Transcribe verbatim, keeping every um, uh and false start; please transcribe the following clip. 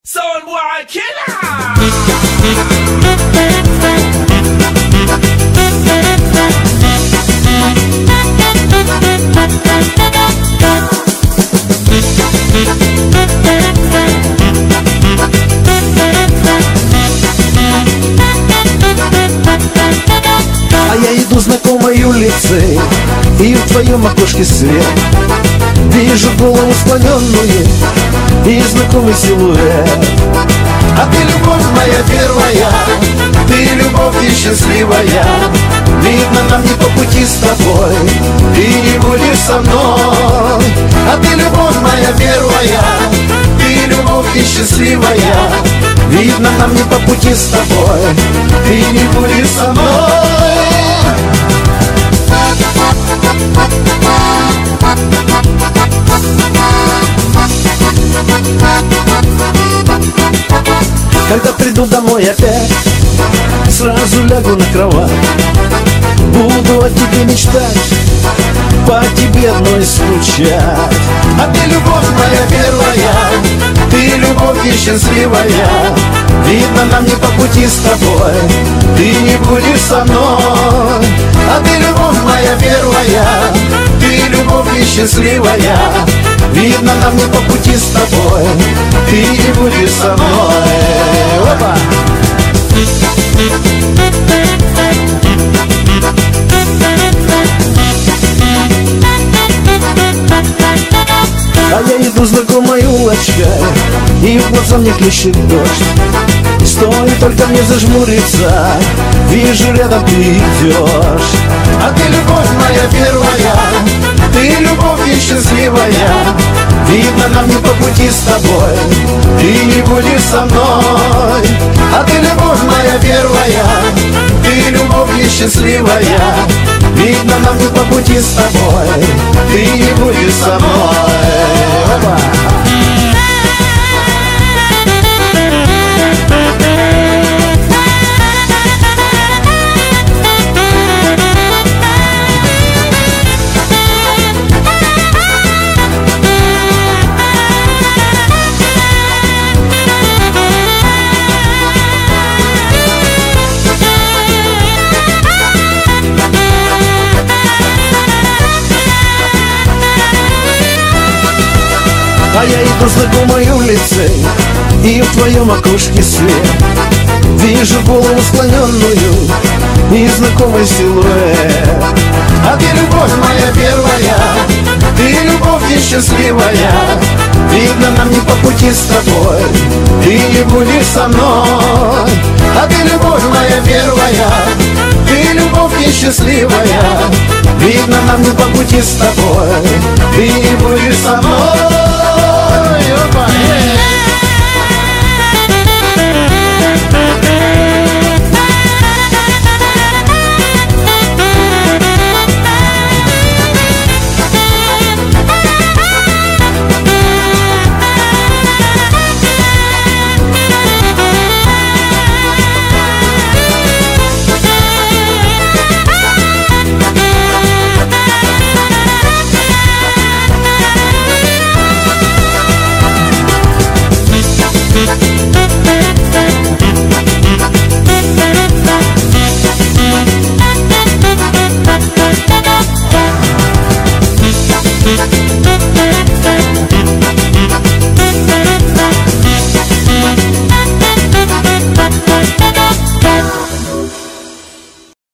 Soulboy Killer. А я иду знакомой улицей, и в твоем окошке свет. Вижу голову склоненную и знакомый силуэт. А ты любовь моя первая, ты любовь и счастливая. Видно, нам не по пути с тобой, ты не будешь со мной. А ты любовь моя первая, ты любовь и счастливая. Видно, нам не по пути с тобой, ты не будешь со мной. Когда приду домой опять, сразу лягу на кровать. Буду о тебе мечтать, по тебе одной скучать. А ты любовь моя первая, ты любовь и счастливая. Видно, нам не по пути с тобой, ты не будешь со мной. А ты любовь моя первая, ты любовь и счастливая. Видно, нам не по пути с тобой, ты не будешь со мной. Опа! А я иду знакомой улочкой, и в глаза мне хлещет дождь. Стоит только мне зажмуриться, вижу, рядом ты идешь. А ты любовь моя первая, ты любовь и счастливая. Видно, нам не по пути с тобой, ты не будешь со мной. А ты любовь моя первая, ты любовь и счастливая. Видно, нам не по пути с тобой, ты не будешь со мной. Опа! А я иду знакомой улицей, и в твоем окошке свет. Вижу голову склоненную и знакомый силуэт. А ты любовь моя первая, ты любовь и счастливая. Видно, нам не по пути с тобой, ты не будешь со мной. А ты любовь моя первая, ты любовь и счастливая. Видно, нам не по пути с тобой, ты не будешь со мной. We'll be right back.